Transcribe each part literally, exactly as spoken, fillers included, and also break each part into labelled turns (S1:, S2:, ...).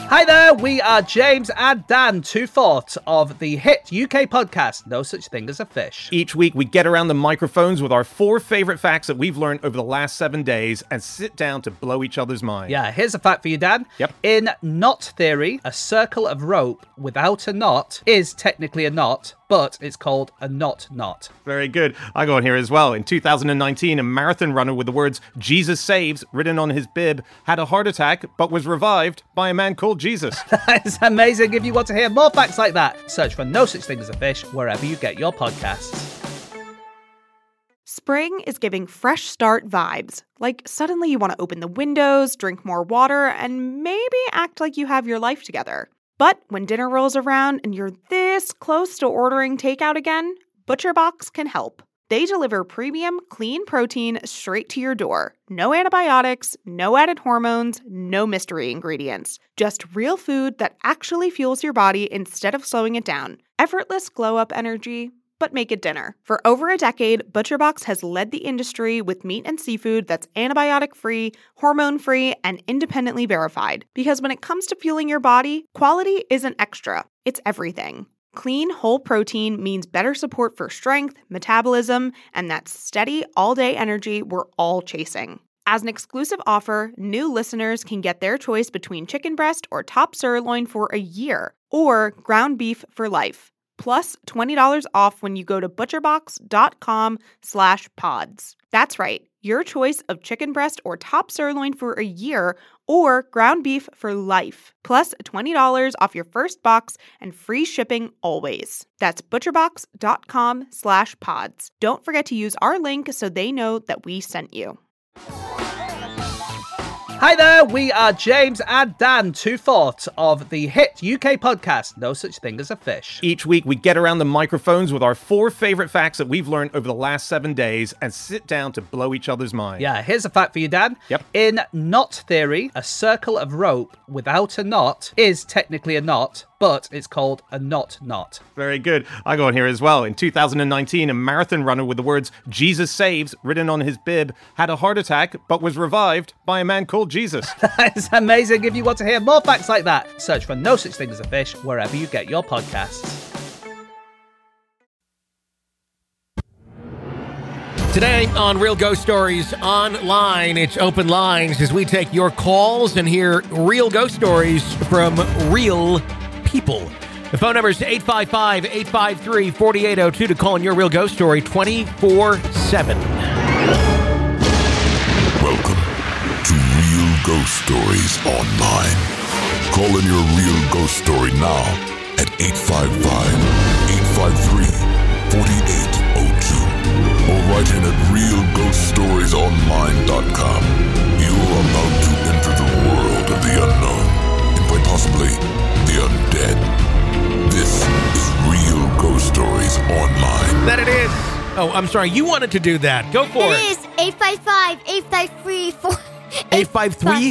S1: Hi there, we are James and Dan, two-fourths of the hit U K podcast, No Such Thing as a Fish.
S2: Each week, we get around the microphones with our four favorite facts that we've learned over the last seven days and sit down to blow each other's mind.
S1: Yeah, here's a fact for you, Dan.
S2: Yep.
S1: In knot theory, a circle of rope without a knot is technically a knot, but it's called a knot knot.
S2: Very good. I go on here as well. In two thousand nineteen, a marathon runner with the words, Jesus saves, written on his bib, had a heart attack, but was revived by a man called Jesus.
S1: That is amazing. If you want to hear more facts like that, search for No Such Thing as a Fish wherever you get your podcasts.
S3: Spring is giving fresh start vibes. Like suddenly you want to open the windows, drink more water, and maybe act like you have your life together. But when dinner rolls around and you're this close to ordering takeout again, ButcherBox can help. They deliver premium, clean protein straight to your door. No antibiotics, no added hormones, no mystery ingredients. Just real food that actually fuels your body instead of slowing it down. Effortless glow-up energy, but make it dinner. For over a decade, ButcherBox has led the industry with meat and seafood that's antibiotic-free, hormone-free, and independently verified. Because when it comes to fueling your body, quality isn't extra, it's everything. Clean, whole protein means better support for strength, metabolism, and that steady, all-day energy we're all chasing. As an exclusive offer, new listeners can get their choice between chicken breast or top sirloin for a year, or ground beef for life. Plus twenty dollars off when you go to butcherbox.com slash pods. That's right, your choice of chicken breast or top sirloin for a year or ground beef for life. Plus twenty dollars off your first box and free shipping always. That's butcherbox.com slash pods. Don't forget to use our link so they know that we sent you.
S1: Hi there, we are James and Dan, two-fourths of the hit U K podcast, No Such Thing as a Fish.
S2: Each week, we get around the microphones with our four favorite facts that we've learned over the last seven days and sit down to blow each other's mind.
S1: Yeah, here's a fact for you, Dan.
S2: Yep.
S1: In knot theory, a circle of rope without a knot is technically a knot, but it's called a knot knot.
S2: Very good. I go on here as well. In two thousand nineteen, a marathon runner with the words, Jesus saves, written on his bib, had a heart attack, but was revived by a man called Jesus.
S1: That is amazing. If you want to hear more facts like that, search for No Such Thing as a Fish wherever you get your podcasts.
S4: Today on Real Ghost Stories Online, it's open lines as we take your calls and hear real ghost stories from real people. The phone number is eight five five, eight five three, four eight zero two to call in your real ghost story twenty-four seven.
S5: Welcome to Real Ghost Stories Online. Call in your real ghost story now at eight five five, eight five three, four eight zero two or write in at real ghost stories online dot com. You are about to enter the world of the unknown and quite possibly the undead. This is Real Ghost Stories Online.
S4: That it is. Oh, I'm sorry. You wanted to do that. Go for it.
S6: It is eight five five, eight five three, four
S4: eight five three?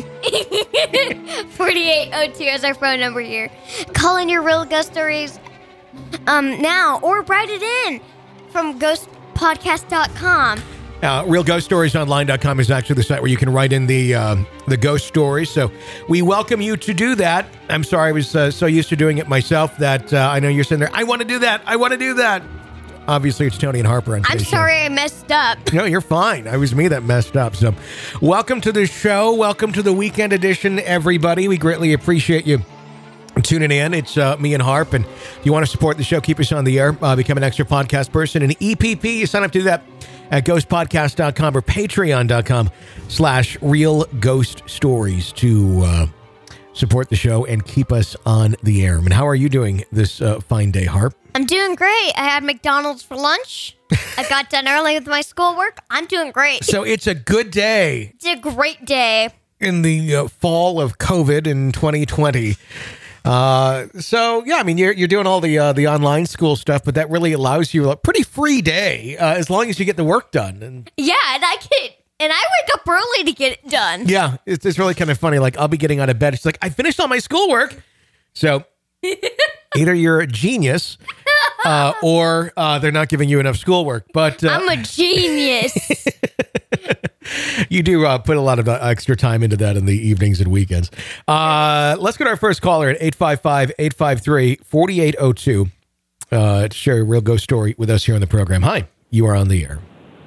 S6: four eight zero two is our phone number here. Call in your real ghost stories um, now or write it in from ghost podcast dot com.
S4: Uh, real ghost stories online dot com is actually the site where you can write in the uh, the ghost stories. So we welcome you to do that. I'm sorry, I was uh, so used to doing it myself that uh, I know you're sitting there, I want to do that. I want to do that. Obviously, it's Tony and Harper on
S6: I'm
S4: today's
S6: sorry
S4: show.
S6: I messed up.
S4: No, you're fine. It was me that messed up. So welcome to the show. Welcome to the weekend edition, everybody. We greatly appreciate you tuning in. It's uh, me and Harp. And if you want to support the show, keep us on the air, uh, become an extra podcast person. And E P P, you sign up to do that at ghost podcast dot com or patreon dot com slash real ghost stories to uh, support the show and keep us on the air. And how are you doing this uh, fine day, Harp?
S6: I'm doing great. I had McDonald's for lunch. I got done early with my schoolwork. I'm doing great.
S4: So it's a good day.
S6: It's a great day.
S4: In the uh, fall of COVID in twenty twenty. Uh, so yeah, I mean, you're you're doing all the uh, the online school stuff, but that really allows you a pretty free day uh, as long as you get the work done. And
S6: yeah, and I get and I wake up early to get it done.
S4: Yeah, it's it's really kind of funny. Like I'll be getting out of bed. She's like, I finished all my schoolwork. So either you're a genius, uh, or uh, they're not giving you enough schoolwork. But uh,
S6: I'm a genius.
S4: You do uh, put a lot of uh, extra time into that in the evenings and weekends. Uh, let's go to our first caller at eight five five, eight five three, four eight zero two uh, to share a real ghost story with us here on the program. Hi, you are on the air.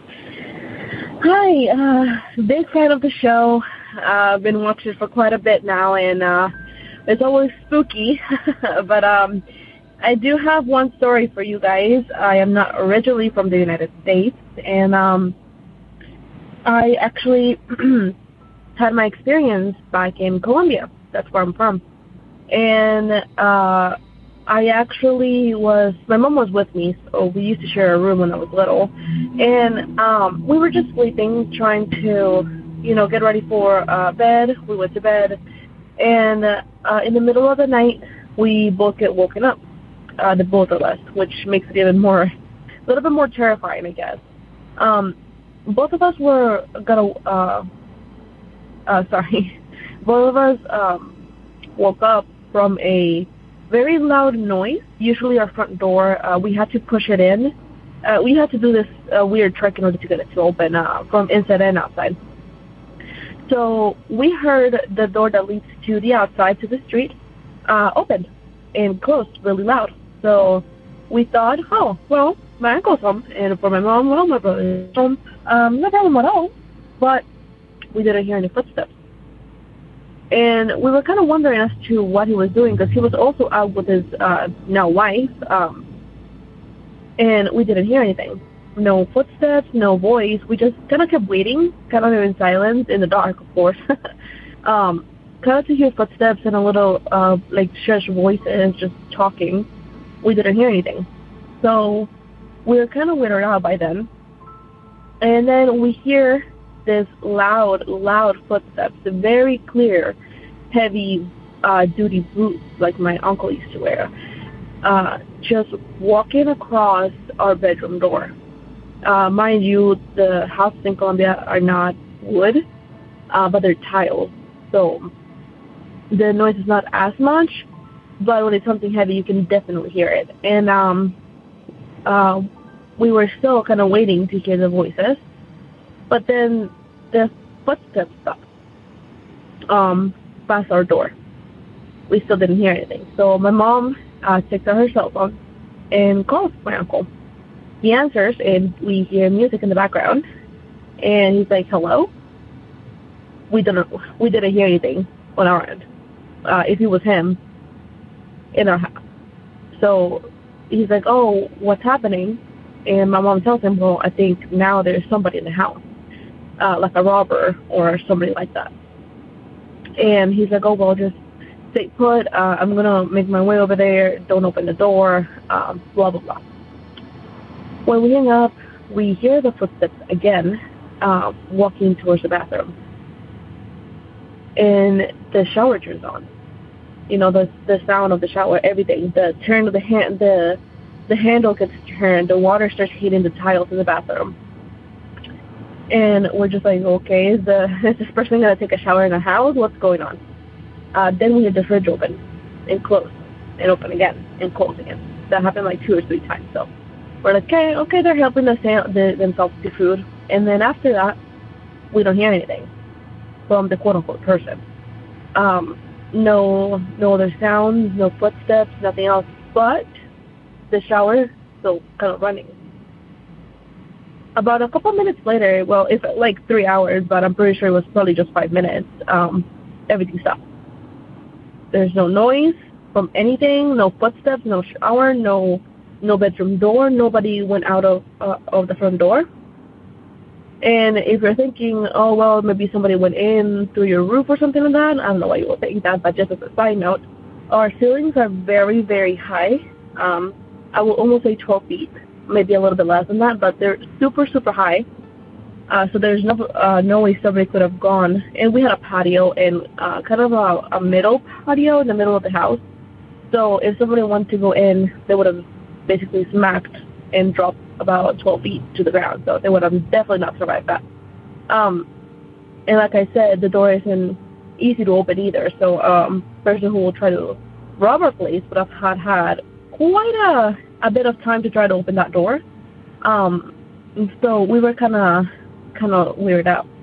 S7: Hi, uh, big fan of the show. Uh, I've been watching it for quite a bit now, and uh, it's always spooky. But um, I do have one story for you guys. I am not originally from the United States, and um, I actually had my experience back in Colombia. That's where I'm from. And uh, I actually was, my mom was with me, so we used to share a room when I was little. And um, we were just sleeping, trying to, you know, get ready for uh, bed. We went to bed. And uh, in the middle of the night, we both get woken up, uh, the both of us, which makes it even more, a little bit more terrifying, I guess. Um, both of us were gonna, uh, uh, sorry, both of us um, woke up from a very loud noise. Usually our front door, uh, we had to push it in. Uh, we had to do this uh, weird trick in order to get it to open uh, from inside and outside. So we heard the door that leads to the outside, to the street, uh, opened and closed really loud. So we thought, oh, well, my uncle's home, and for my mom, well, my brother's home. Um, no problem at all. But we didn't hear any footsteps. And we were kind of wondering as to what he was doing, because he was also out with his uh, now wife, um, and we didn't hear anything. No footsteps, no voice. We just kind of kept waiting, kind of in silence, in the dark, of course. um, kind of to hear footsteps and a little, uh, like, church voices just talking. We didn't hear anything. So we were kind of weirded out by then. And then we hear this loud, loud footsteps, very clear, heavy uh, duty boots like my uncle used to wear, uh, just walking across our bedroom door. Uh, mind you, the houses in Colombia are not wood, uh, but they're tiles, so the noise is not as much, but when it's something heavy, you can definitely hear it. And um, uh, we were still kind of waiting to hear the voices, but then the footsteps stopped um, past our door. We still didn't hear anything. So my mom uh, takes out her cell phone and calls my uncle. He answers, and we hear music in the background. And he's like, hello? We didn't, we didn't hear anything on our end. Uh, if it was him in our house. So he's like, oh, what's happening? And my mom tells him, well, I think now there's somebody in the house. Uh, like a robber or somebody like that. And he's like, oh, well, just stay put. Uh, I'm going to make my way over there. Don't open the door. Um, blah, blah, blah. When we hang up, we hear the footsteps again, uh, walking towards the bathroom. And the shower turns on. You know, the the sound of the shower, everything. The turn of the hand, the the handle gets turned. The water starts hitting the tiles in the bathroom. And we're just like, okay, is, the, is this person going to take a shower in the house? What's going on? Uh, then we had the fridge open and close and open again and close again. That happened like two or three times. So we're like, okay, okay, they're helping us the, themselves to food. And then after that, we don't hear anything from the quote-unquote person. Um, no, no other sounds, no footsteps, nothing else. But the shower is still kind of running. About a couple minutes later, well, it's like three hours, but I'm pretty sure it was probably just five minutes, um, everything stopped. There's no noise from anything, no footsteps, no shower, no no bedroom door. Nobody went out of uh, of the front door. And if you're thinking, oh, well, maybe somebody went in through your roof or something like that, I don't know why you would think that, but just as a side note, our ceilings are very, very high. Um, I will almost say twelve feet. Maybe a little bit less than that, but they're super, super high. Uh, so there's no uh, no way somebody could have gone. And we had a patio and uh, kind of a, a middle patio in the middle of the house. So if somebody wanted to go in, they would have basically smacked and dropped about twelve feet to the ground. So they would have definitely not survived that. Um, and like I said, the door isn't easy to open either. So um, person who will try to rob our place would have had, had quite a... a bit of time to try to open that door. Um, so we were kind of kind of weirded out.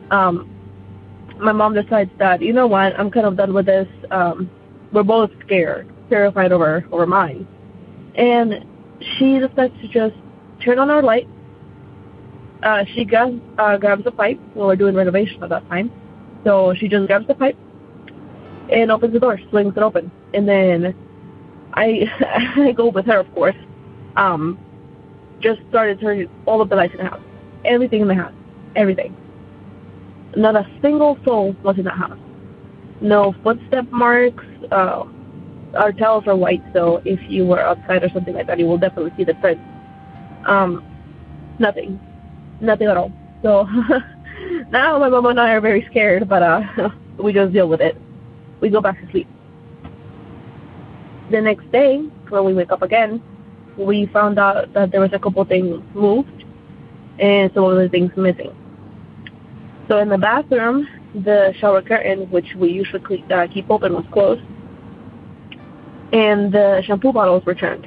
S7: um, my mom decides that, you know what, I'm kind of done with this. Um, we're both scared, terrified over, over mine. And she decides to just turn on our light. Uh, she grabs, uh, grabs a pipe. Well, we're doing renovation at that time. So she just grabs the pipe and opens the door, swings it open. And then I, I go with her, of course. Um, just started turning all of the lights in the house. Everything in the house. Everything. Not a single soul was in the house. No footstep marks. Uh, our tiles are white, so if you were outside or something like that, you will definitely see the prints. Um, nothing. Nothing at all. So now my mom and I are very scared, but uh, we just deal with it. We go back to sleep. The next day, when we wake up again, we found out that there was a couple things moved and some of the things missing. So in the bathroom, the shower curtain, which we usually keep, uh, keep open, was closed, and the shampoo bottles were turned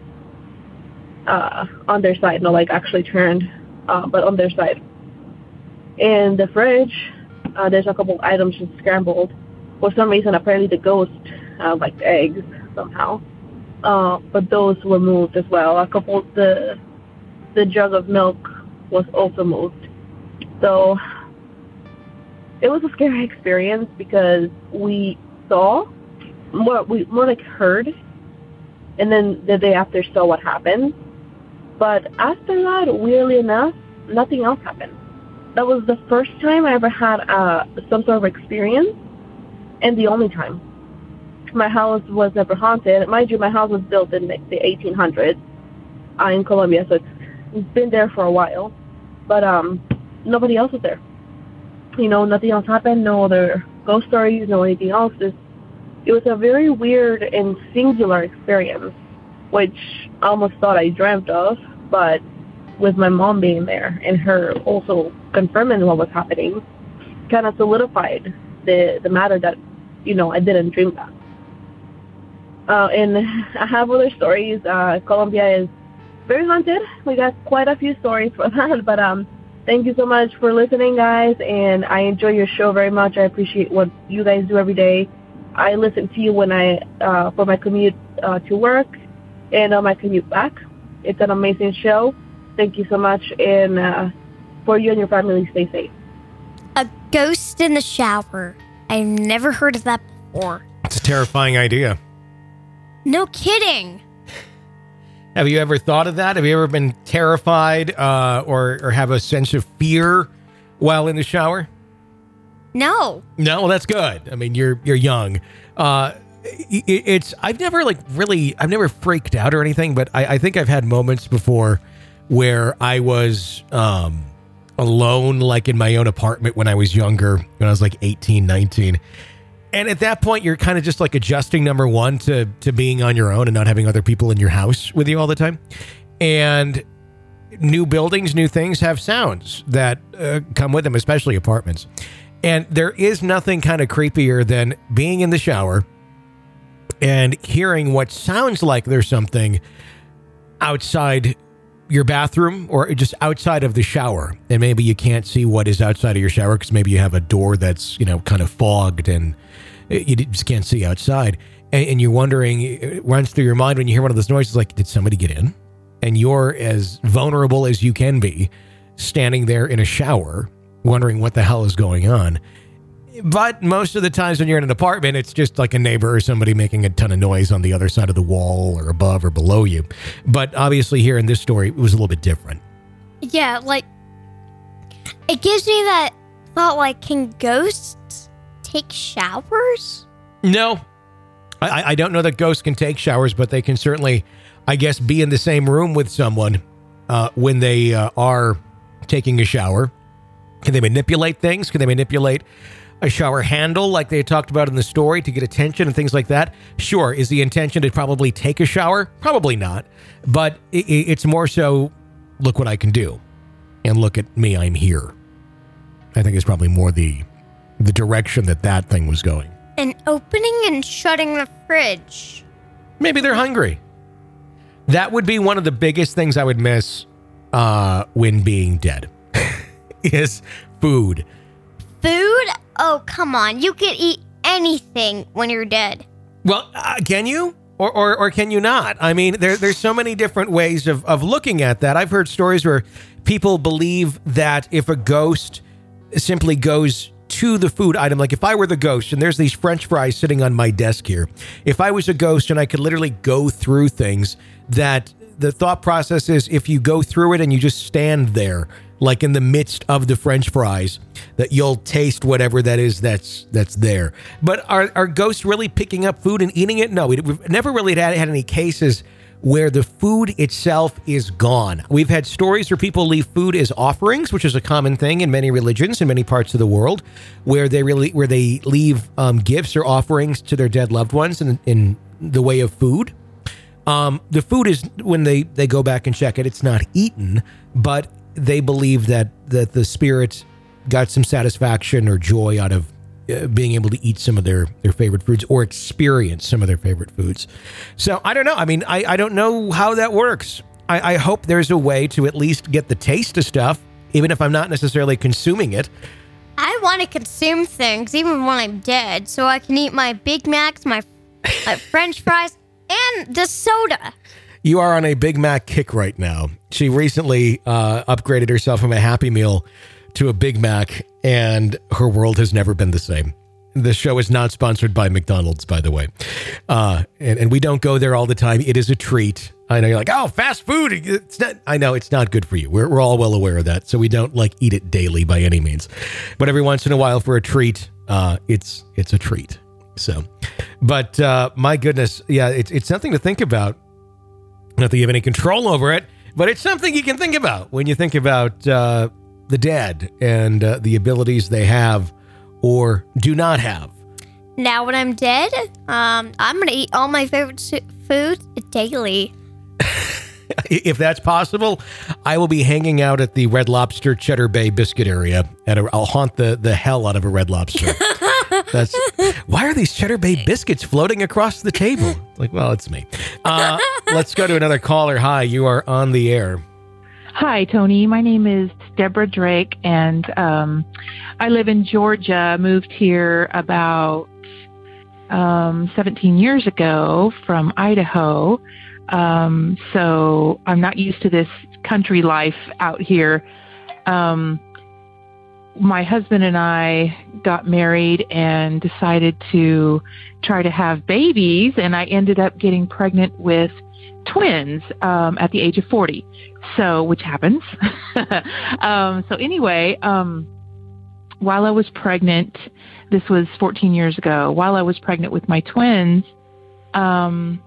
S7: uh, on their side. No, like actually turned, uh, but on their side. In the fridge, uh, there's a couple items just scrambled. For some reason, apparently the ghost uh, liked eggs somehow, uh, but those were moved as well. A couple, the the jug of milk was also moved. So it was a scary experience because we saw, more, we more like heard, and then the day after saw what happened. But after that, weirdly enough, nothing else happened. That was the first time I ever had uh, some sort of experience, and the only time. My house was never haunted. Mind you, my house was built in the eighteen hundreds uh, in Colombia, so it's, it's been there for a while. But um, nobody else was there. You know, nothing else happened, no other ghost stories, no anything else. Just, it was a very weird and singular experience, which I almost thought I dreamt of, but with my mom being there and her also confirming what was happening, kind of solidified the, the matter that, you know, I didn't dream that. Uh, and I have other stories. Uh, Colombia is very haunted. We got quite a few stories for that, but um, thank you so much for listening, guys, and I enjoy your show very much. I appreciate what you guys do every day. I listen to you when I, uh, for my commute uh, to work and on my commute back. It's an amazing show. Thank you so much, and uh, for you and your family, stay safe.
S6: A ghost in the shower. I've never heard of that before.
S4: It's a terrifying idea.
S6: No kidding.
S4: Have you ever thought of that? Have you ever been terrified uh, or, or have a sense of fear while in the shower?
S6: No.
S4: No, well, that's good. I mean, you're you're young. Uh, it, it's I've never like really I've never freaked out or anything, but I, I think I've had moments before where I was um, alone, like in my own apartment when I was younger, when I was like eighteen, nineteen. And at that point, you're kind of just like adjusting, number one, to to being on your own and not having other people in your house with you all the time. And new buildings, new things have sounds that uh, come with them, especially apartments. And there is nothing kind of creepier than being in the shower and hearing what sounds like there's something outside your bathroom or just outside of the shower. And maybe you can't see what is outside of your shower because maybe you have a door that's, you know, kind of fogged and you just can't see outside. And, and you're wondering, it runs through your mind when you hear one of those noises, like, did somebody get in? And you're as vulnerable as you can be standing there in a shower wondering what the hell is going on. But most of the times when you're in an apartment, it's just like a neighbor or somebody making a ton of noise on the other side of the wall or above or below you. But obviously here in this story, it was a little bit different.
S6: Yeah, like, it gives me that thought, like, can ghosts take showers?
S4: No. I, I don't know that ghosts can take showers, but they can certainly, I guess, be in the same room with someone uh, when they uh, are taking a shower. Can they manipulate things? Can they manipulate a shower handle like they talked about in the story to get attention and things like that? Sure. Is the intention to probably take a shower? Probably not. But it, it's more so, look what I can do. And look at me, I'm here. I think it's probably more the the direction that that thing was going.
S6: And opening and shutting the fridge.
S4: Maybe they're hungry. That would be one of the biggest things I would miss uh, when being dead. Is food.
S6: food? Oh, come on. You can eat anything when you're dead.
S4: Well, uh, can you? Or, or or can you not? I mean, there, there's so many different ways of, of looking at that. I've heard stories where people believe that if a ghost simply goes to the food item, like if I were the ghost and there's these French fries sitting on my desk here, if I was a ghost and I could literally go through things, that the thought process is if you go through it and you just stand there, like in the midst of the French fries, that you'll taste whatever that is that's that's there. But are are ghosts really picking up food and eating it? No, we, we've never really had, had any cases where the food itself is gone. We've had stories where people leave food as offerings, which is a common thing in many religions in many parts of the world, where they really where they leave um, gifts or offerings to their dead loved ones in, in the way of food. Um, the food is, when they, they go back and check it, it's not eaten, but they believe that, that the spirit got some satisfaction or joy out of uh, being able to eat some of their, their favorite foods or experience some of their favorite foods. So I don't know. I mean, I, I don't know how that works. I, I hope there's a way to at least get the taste of stuff, even if I'm not necessarily consuming it.
S6: I want to consume things even when I'm dead, so I can eat my Big Macs, my, my French fries, and the soda.
S4: You are on a Big Mac kick right now. She recently uh, upgraded herself from a Happy Meal to a Big Mac, and her world has never been the same. The show is not sponsored by McDonald's, by the way. Uh, and, and we don't go there all the time. It is a treat. I know you're like, oh, fast food. It's not, I know it's not good for you. We're, we're all well aware of that. So we don't like eat it daily by any means. But every once in a while for a treat, uh, it's it's a treat. So, but uh, my goodness, yeah, it's it's something to think about. Not that you have any control over it, but it's something you can think about when you think about uh, the dead and uh, the abilities they have or do not have.
S6: Now, when I'm dead, um, I'm going to eat all my favorite su- foods daily.
S4: If that's possible, I will be hanging out at the Red Lobster Cheddar Bay biscuit area. At a, I'll haunt the, the hell out of a Red Lobster. That's why are these Cheddar Bay biscuits floating across the table? Like, well, it's me. Uh, let's go to another caller. Hi, you are on the air.
S8: Hi, Tony. My name is Deborah Drake, and um, I live in Georgia. Moved here about um, seventeen years ago from Idaho. Um, so I'm not used to this country life out here. Um, my husband and I got married and decided to try to have babies, and I ended up getting pregnant with twins um, at the age of forty. So, which happens. um, so anyway, um, while I was pregnant, this was fourteen years ago, while I was pregnant with my twins, um,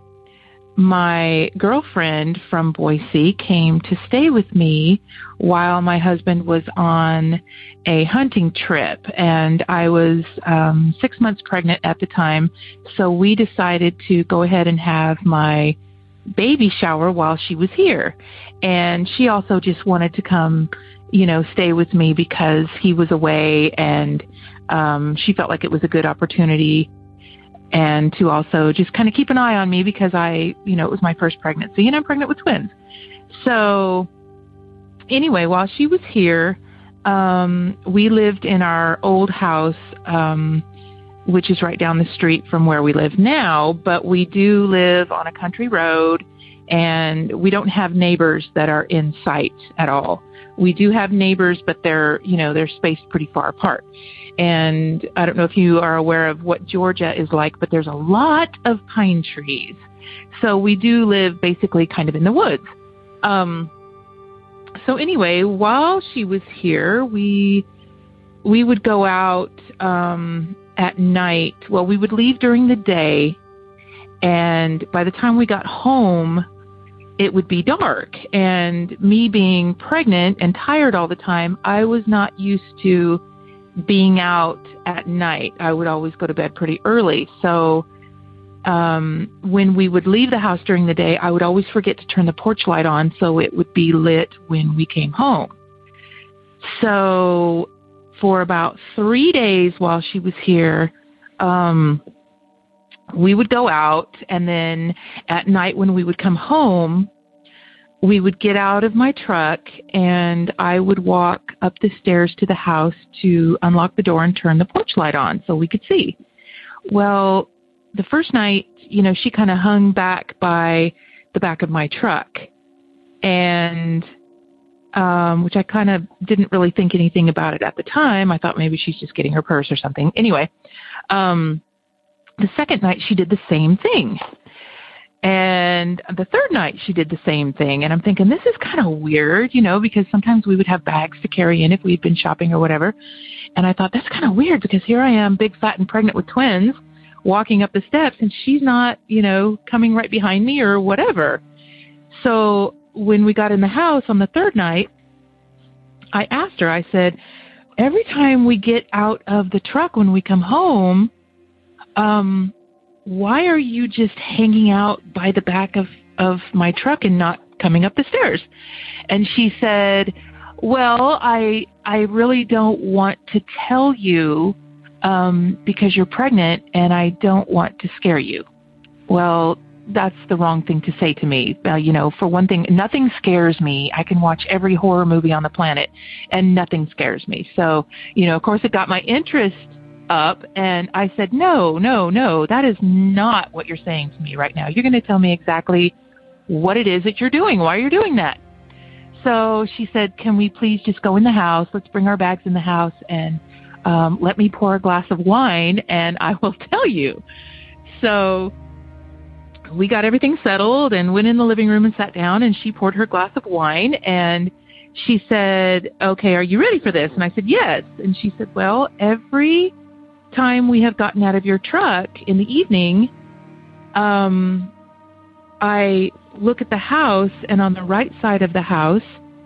S8: my girlfriend from Boise came to stay with me while my husband was on a hunting trip, and I was um, six months pregnant at the time. So we decided to go ahead and have my baby shower while she was here. And she also just wanted to come, you know, stay with me because he was away, and um, she felt like it was a good opportunity, and to also just kind of keep an eye on me because I, you know, it was my first pregnancy and I'm pregnant with twins. So anyway, while she was here, um, we lived in our old house, um, which is right down the street from where we live now, but we do live on a country road, and we don't have neighbors that are in sight at all. We do have neighbors, but they're, you know, they're spaced pretty far apart. And I don't know if you are aware of what Georgia is like, but there's a lot of pine trees. So we do live basically kind of in the woods. Um, so anyway, while she was here, we we would go out um, at night. Well, we would leave during the day, and by the time we got home, it would be dark. And me being pregnant and tired all the time, I was not used to being out at night. I would always go to bed pretty early. So um, when we would leave the house during the day, I would always forget to turn the porch light on so it would be lit when we came home. So for about three days while she was here, um, we would go out, and then at night when we would come home, we would get out of my truck and I would walk up the stairs to the house to unlock the door and turn the porch light on so we could see. Well, the first night, you know, she kind of hung back by the back of my truck, and um, which I kind of didn't really think anything about it at the time. I thought maybe she's just getting her purse or something. Anyway, um, the second night she did the same thing. And the third night she did the same thing. And I'm thinking, this is kind of weird, you know, because sometimes we would have bags to carry in if we'd been shopping or whatever. And I thought, that's kind of weird because here I am, big, fat, and pregnant with twins, walking up the steps, and she's not, you know, coming right behind me or whatever. So when we got in the house on the third night, I asked her, I said, every time we get out of the truck when we come home, um, why are you just hanging out by the back of, of my truck and not coming up the stairs? And she said, well, I I really don't want to tell you um, because you're pregnant and I don't want to scare you. Well, that's the wrong thing to say to me. Uh, you know, for one thing, nothing scares me. I can watch every horror movie on the planet and nothing scares me. So, you know, of course it got my interest up, and I said, no, no, no, that is not what you're saying to me right now. You're going to tell me exactly what it is that you're doing, why you're doing that. So she said, can we please just go in the house? Let's bring our bags in the house and um, let me pour a glass of wine and I will tell you. So we got everything settled and went in the living room and sat down, and she poured her glass of wine and she said, okay, are you ready for this? And I said, yes. And she said, well, every time we have gotten out of your truck in the evening, um, I look at the house, and on the right side of the house,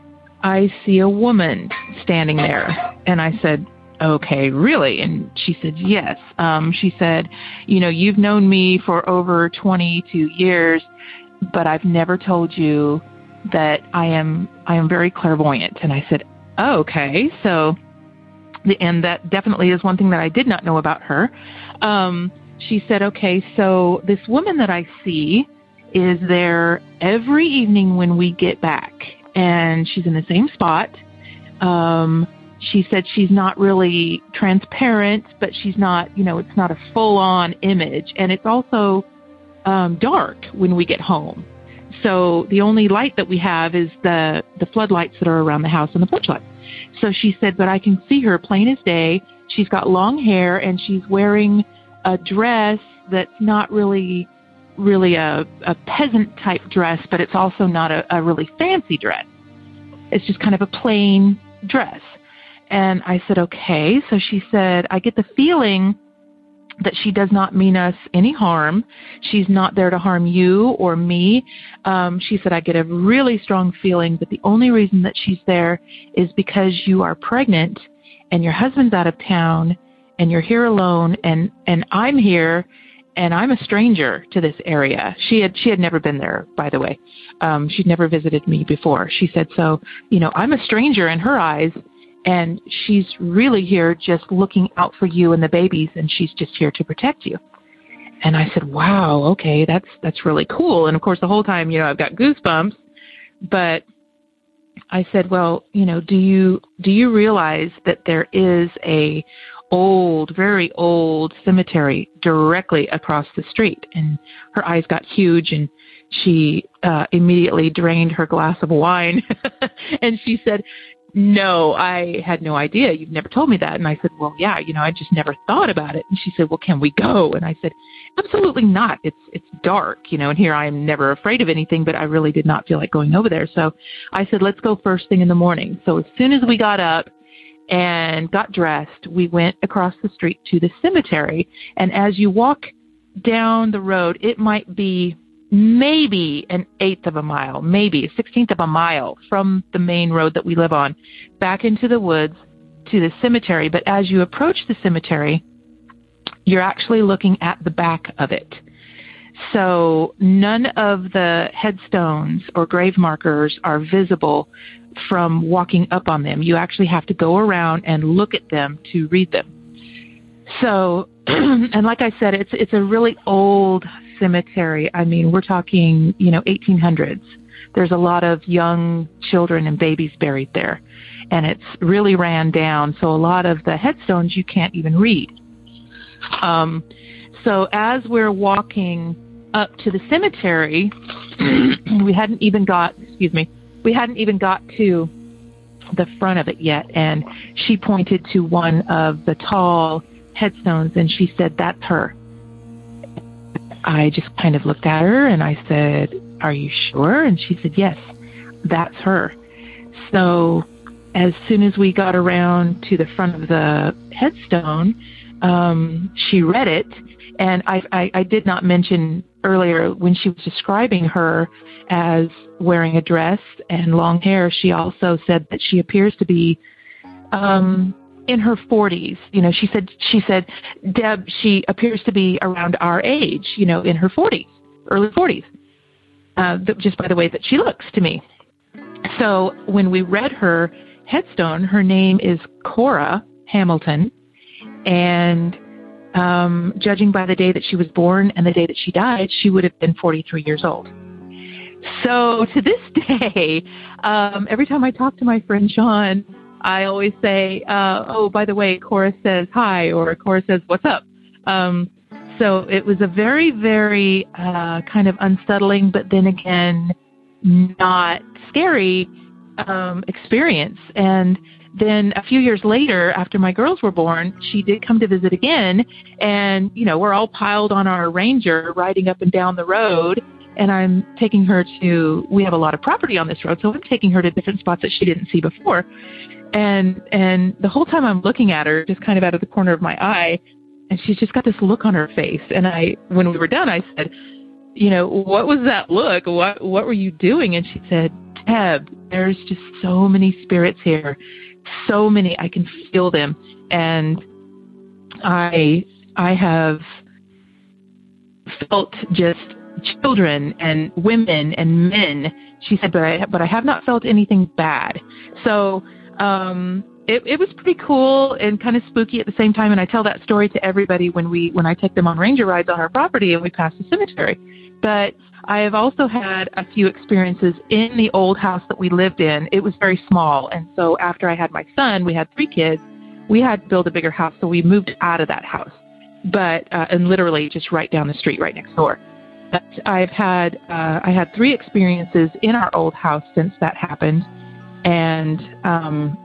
S8: I see a woman standing there. And I said, okay, really? And she said, yes. Um, she said, you know, you've known me for over twenty-two years, but I've never told you that I am, I am very clairvoyant. And I said, oh, okay. So, and that definitely is one thing that I did not know about her. Um, she said, okay, so this woman that I see is there every evening when we get back, and she's in the same spot. Um, she said she's not really transparent, but she's not, you know, it's not a full-on image, and it's also um, dark when we get home. So the only light that we have is the, the floodlights that are around the house and the porch light. So she said, but I can see her plain as day. She's got long hair, and she's wearing a dress that's not really, really a, a peasant-type dress, but it's also not a, a really fancy dress. It's just kind of a plain dress. And I said, okay. So she said, I get the feeling that she does not mean us any harm. She's not there to harm you or me. Um, she said, I get a really strong feeling that the only reason that she's there is because you are pregnant and your husband's out of town and you're here alone, and, and I'm here, and I'm a stranger to this area. She had she had never been there, by the way. Um, she'd never visited me before. She said, so, you know, I'm a stranger in her eyes, and she's really here just looking out for you and the babies, and she's just here to protect you. And I said, wow, okay, that's that's really cool. And, of course, the whole time, you know, I've got goosebumps. But I said, well, you know, do you do you realize that there is a old, very old cemetery directly across the street? And her eyes got huge, and she uh, immediately drained her glass of wine. And she said, no, I had no idea. You've never told me that. And I said, well, yeah, you know, I just never thought about it. And she said, well, can we go? And I said, absolutely not. It's it's dark, you know, and here I am never afraid of anything, but I really did not feel like going over there. So I said, let's go first thing in the morning. So as soon as we got up and got dressed, we went across the street to the cemetery. And as you walk down the road, it might be maybe an eighth of a mile, maybe a sixteenth of a mile from the main road that we live on back into the woods to the cemetery. But as you approach the cemetery, you're actually looking at the back of it. So none of the headstones or grave markers are visible from walking up on them. You actually have to go around and look at them to read them. So, and like I said, it's it's a really old cemetery. I mean, we're talking, you know, eighteen hundreds. There's a lot of young children and babies buried there, and it's really ran down. So a lot of the headstones you can't even read. Um, so as we're walking up to the cemetery, we hadn't even got, excuse me, we hadn't even got to the front of it yet, and she pointed to one of the tall headstones, and she said, "That's her." I just kind of looked at her, and I said, "Are you sure?" And she said, "Yes, that's her." So as soon as we got around to the front of the headstone, um, she read it, and I, I, I did not mention earlier when she was describing her as wearing a dress and long hair, she also said that she appears to be um, in her forties. You know, she said, she said, Deb, she appears to be around our age, you know, in her forties, early forties, uh, just by the way that she looks to me. So when we read her headstone, her name is Cora Hamilton, and Um, judging by the day that she was born and the day that she died, she would have been forty-three years old. So to this day, um, every time I talk to my friend Sean, I always say, uh, oh, by the way, Cora says hi, or Cora says, what's up? Um, so it was a very, very uh, kind of unsettling, but then again, not scary um, experience. And then a few years later, after my girls were born, she did come to visit again. And, you know, we're all piled on our Ranger riding up and down the road. And I'm taking her to, we have a lot of property on this road, so I'm taking her to different spots that she didn't see before. And and the whole time I'm looking at her, just kind of out of the corner of my eye, and she's just got this look on her face. And I, when we were done, I said, you know, what was that look? What what were you doing? And she said, Deb, there's just so many spirits here. So many, I can feel them. And I I have felt just children and women and men. She said, but I but I have not felt anything bad. So um, it it was pretty cool and kind of spooky at the same time. And I tell that story to everybody when we when I take them on ranger rides on our property and we pass the cemetery. But I have also had a few experiences in the old house that we lived in. It was very small. And so after I had my son, we had three kids. We had to build a bigger house. So we moved out of that house, but uh, and literally just right down the street, right next door. But I've had, uh, I had three experiences in our old house since that happened. And um,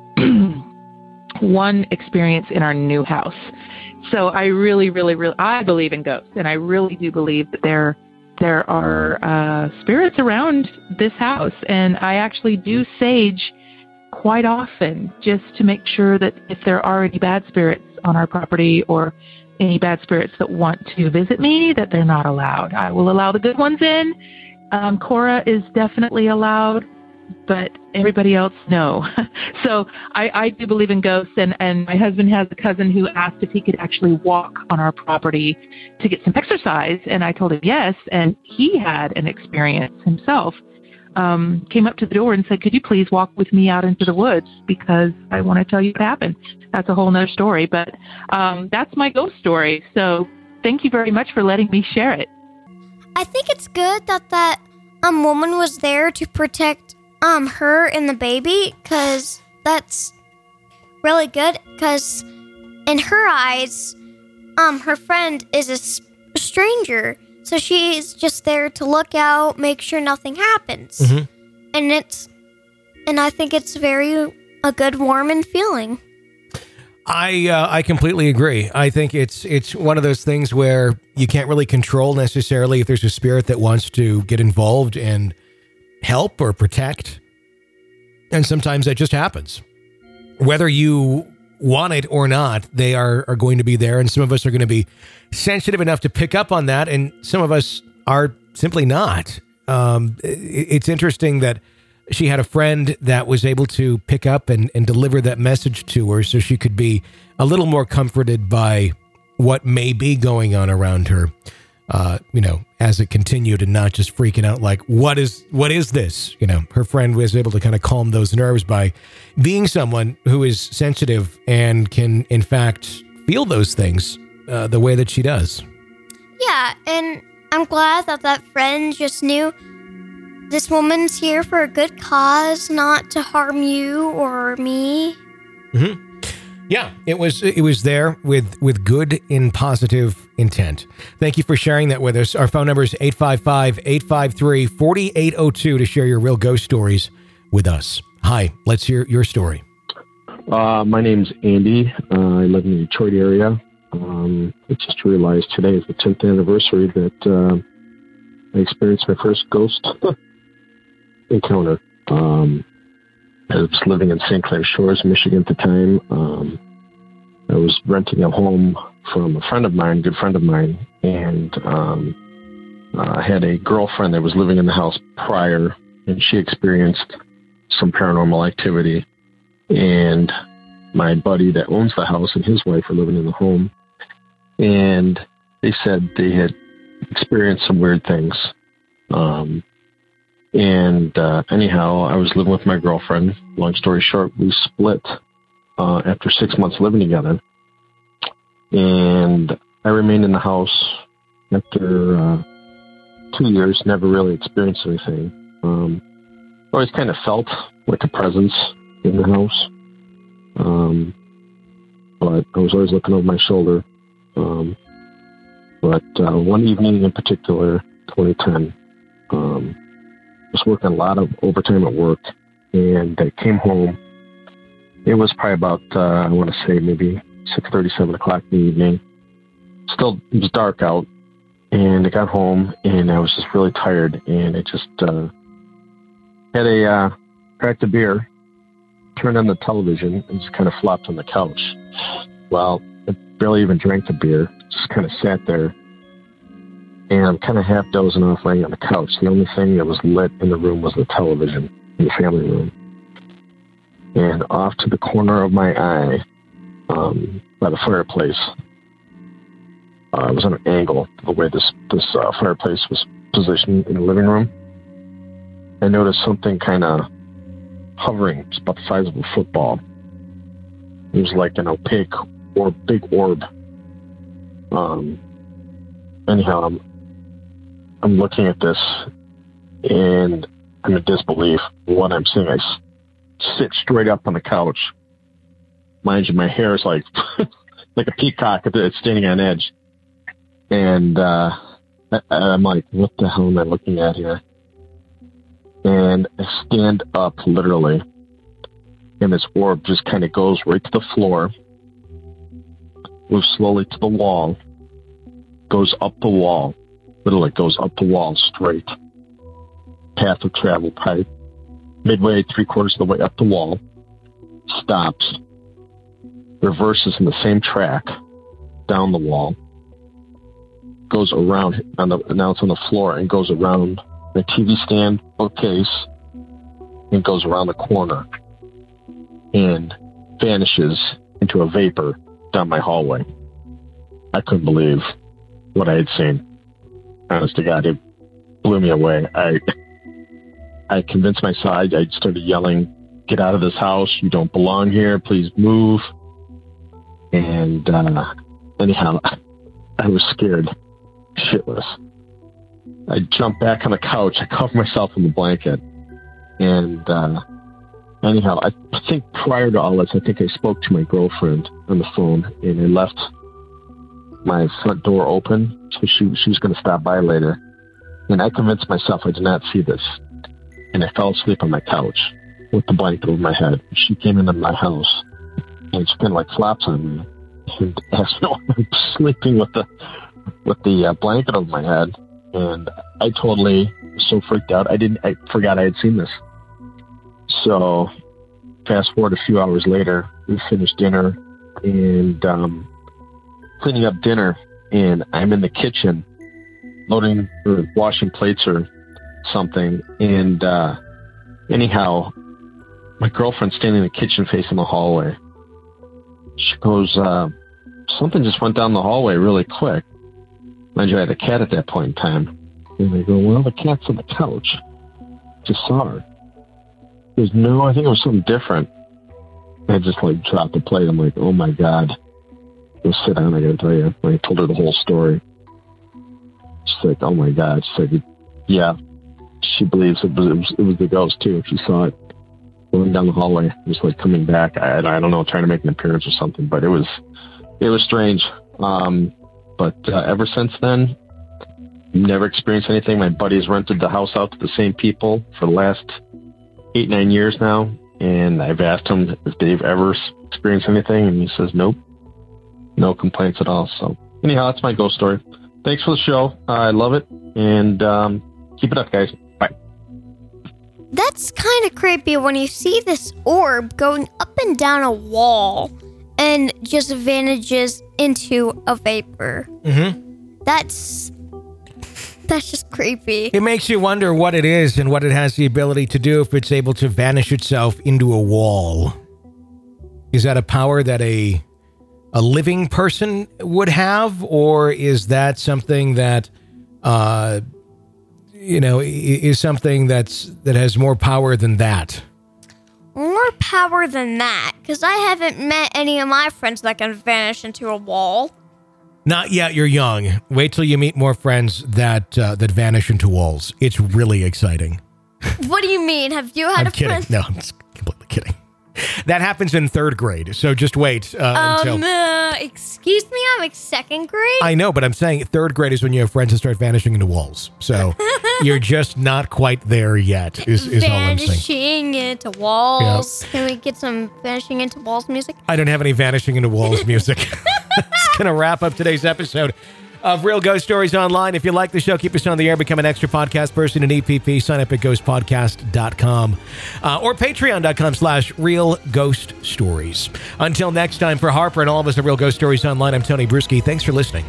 S8: one experience in our new house. So I really, really, really, I believe in ghosts. And I really do believe that there There are uh, spirits around this house, and I actually do sage quite often just to make sure that if there are any bad spirits on our property or any bad spirits that want to visit me, that they're not allowed. I will allow the good ones in. Um, Cora is definitely allowed, but everybody else, no. So I, I do believe in ghosts, and, and my husband has a cousin who asked if he could actually walk on our property to get some exercise, and I told him yes, and he had an experience himself. Um, came up to the door and said, could you please walk with me out into the woods, because I want to tell you what happened. That's a whole nother story, but um, that's my ghost story. So thank you very much for letting me share it.
S6: I think it's good that that um, woman was there to protect Um, her and the baby, because that's really good, because in her eyes, um, her friend is a, s- a stranger, so she's just there to look out, make sure nothing happens, mm-hmm. and it's, and I think it's very, a good, warming feeling.
S4: I uh, I completely agree. I think it's it's one of those things where you can't really control necessarily if there's a spirit that wants to get involved and help or protect. And sometimes that just happens. Whether you want it or not, they are, are going to be there. And some of us are going to be sensitive enough to pick up on that. And some of us are simply not. Um, it, it's interesting that she had a friend that was able to pick up and, and deliver that message to her so she could be a little more comforted by what may be going on around her. Uh, you know, as it continued and not just freaking out like, what is, what is this? You know, her friend was able to kind of calm those nerves by being someone who is sensitive and can, in fact, feel those things uh, the way that she does.
S6: Yeah, and I'm glad that that friend just knew this woman's here for a good cause, not to harm you or me.
S4: Mm-hmm. Yeah, it was it was there with, with good and positive intent. Thank you for sharing that with us. Our phone number is eight five five, eight five three, four eight zero two to share your real ghost stories with us. Hi, let's hear your story.
S9: Uh, my name's Andy. Uh, I live in the Detroit area. Um, I just realized today is the tenth anniversary that uh, I experienced my first ghost encounter. Um, I was living in Saint Clair Shores, Michigan at the time. Um, I was renting a home from a friend of mine, good friend of mine, and um, uh, I had a girlfriend that was living in the house prior, and she experienced some paranormal activity. And my buddy that owns the house and his wife were living in the home, and they said they had experienced some weird things. Um, And uh, anyhow, I was living with my girlfriend. Long story short, we split uh, after six months living together. And I remained in the house after uh, two years, never really experienced anything. Um, always kind of felt like a presence in the house. Um, but I was always looking over my shoulder. Um, but uh, one evening in particular, twenty ten, um, was working a lot of overtime at work, and I came home. It was probably about, uh, I want to say maybe six thirty, seven o'clock in the evening. Still, it was dark out, and I got home, and I was just really tired, and I just uh, had a, uh, cracked a beer, turned on the television, and just kind of flopped on the couch. Well, I barely even drank the beer, just kind of sat there. And I'm kind of half dozing off laying on the couch. The only thing that was lit in the room was the television in the family room. And off to the corner of my eye, um, by the fireplace, uh, it was on an angle, the way this, this uh, fireplace was positioned in the living room. I noticed something kind of hovering. It's about the size of a football. It was like an opaque or big orb. Um, anyhow, I'm I'm looking at this, and I'm in disbelief. What I'm seeing, I s- sit straight up on the couch. Mind you, my hair is like like a peacock. It's standing on edge, and uh, I, I'm like, "What the hell am I looking at here?" And I stand up, literally, and this orb just kind of goes right to the floor, moves slowly to the wall, goes up the wall. Literally goes up the wall straight. Path of travel pipe. Midway, three quarters of the way up the wall. Stops. Reverses in the same track. Down the wall. Goes around, on the, now it's on the floor, and goes around the T V stand, bookcase, and goes around the corner. And vanishes into a vapor down my hallway. I couldn't believe what I had seen. Honest to God, it blew me away. I I convinced myself, I, I started yelling, "Get out of this house. You don't belong here. Please move." And uh, anyhow, I was scared shitless. I jumped back on the couch. I covered myself in the blanket. And uh, anyhow, I think prior to all this, I think I spoke to my girlfriend on the phone, and I left my front door open, so she, she was going to stop by later. And I convinced myself I did not see this. And I fell asleep on my couch with the blanket over my head. She came into my house, and she kind of like flops on me and asked me why I'm sleeping with the with the uh, blanket over my head. And I totally was so freaked out. I didn't. I forgot I had seen this. So fast forward a few hours later, we finished dinner, and um, cleaning up dinner, and I'm in the kitchen loading or washing plates or something, and uh, anyhow, my girlfriend's standing in the kitchen facing the hallway. She goes, uh, something just went down the hallway really quick. Mind you, I had a cat at that point in time. And I go, well, the cat's on the couch. Just saw her. There's no, I think it was something different. I just like dropped the plate. I'm like, oh my God. Let's sit down, I gotta tell you. I told her the whole story. She's like, oh my God. She's like, yeah. She believes it was, it was, it was the ghost, too. She saw it going down the hallway, just like coming back. I, I don't know, trying to make an appearance or something, but it was, it was strange. Um, but uh, ever since then, never experienced anything. My buddies rented the house out to the same people for the last eight, nine years now. And I've asked him if they've ever experienced anything, and he says, nope, no complaints at all. So anyhow, that's my ghost story. Thanks for the show. Uh, I love it. And um, keep it up, guys. Bye.
S6: That's kind of creepy when you see this orb going up and down a wall and just vanishes into a vapor.
S4: Mm-hmm.
S6: That's that's just creepy.
S4: It makes you wonder what it is and what it has the ability to do if it's able to vanish itself into a wall. Is that a power that a a living person would have, or is that something that uh, you know is something that's that has more power than that?
S6: More power than that, because I haven't met any of my friends that can vanish into a wall.
S4: Not yet. You're young. Wait till you meet more friends that uh, that vanish into walls. It's really exciting.
S6: What do you mean? Have you had
S4: I'm
S6: a
S4: kidding.
S6: friend?
S4: No, I'm just completely kidding. That happens in third grade, so just wait uh,
S6: Um,
S4: until...
S6: uh, excuse me, I'm like second grade?
S4: I know, but I'm saying third grade is when you have friends that start vanishing into walls. So you're just not quite there yet, is, is all I'm saying.
S6: Vanishing into walls.
S4: Yep.
S6: Can we get some vanishing into walls music?
S4: I don't have any vanishing into walls music. It's going to wrap up today's episode of Real Ghost Stories Online. If you like the show, keep us on the air, become an extra podcast person in E P P. Sign up at ghost podcast dot com uh, or patreon dot com slash Real Ghost Stories. Until next time, for Harper and all of us at Real Ghost Stories Online, I'm Tony Bruschi. Thanks for listening.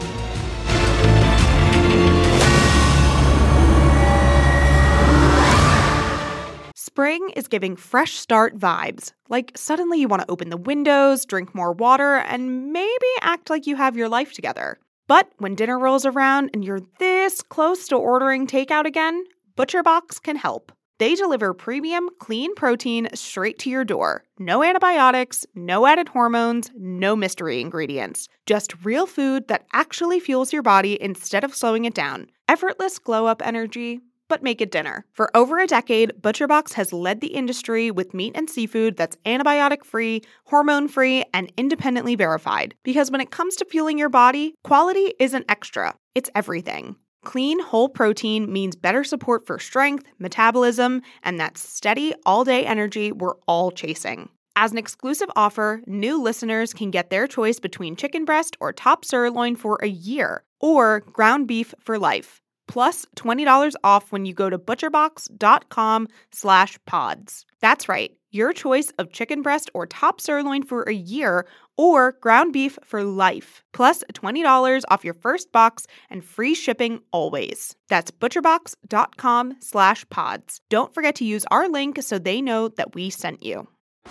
S3: Spring is giving fresh start vibes. Like suddenly you want to open the windows, drink more water, and maybe act like you have your life together. But when dinner rolls around and you're this close to ordering takeout again, ButcherBox can help. They deliver premium, clean protein straight to your door. No antibiotics, no added hormones, no mystery ingredients. Just real food that actually fuels your body instead of slowing it down. Effortless glow-up energy, but make it dinner. For over a decade, ButcherBox has led the industry with meat and seafood that's antibiotic-free, hormone-free, and independently verified. Because when it comes to fueling your body, quality isn't extra, it's everything. Clean, whole protein means better support for strength, metabolism, and that steady, all-day energy we're all chasing. As an exclusive offer, new listeners can get their choice between chicken breast or top sirloin for a year, or ground beef for life. Plus twenty dollars off when you go to butcherbox.com slash pods. That's right, your choice of chicken breast or top sirloin for a year or ground beef for life. Plus twenty dollars off your first box and free shipping always. That's butcherbox.com slash pods. Don't forget to use our link so they know that we sent you.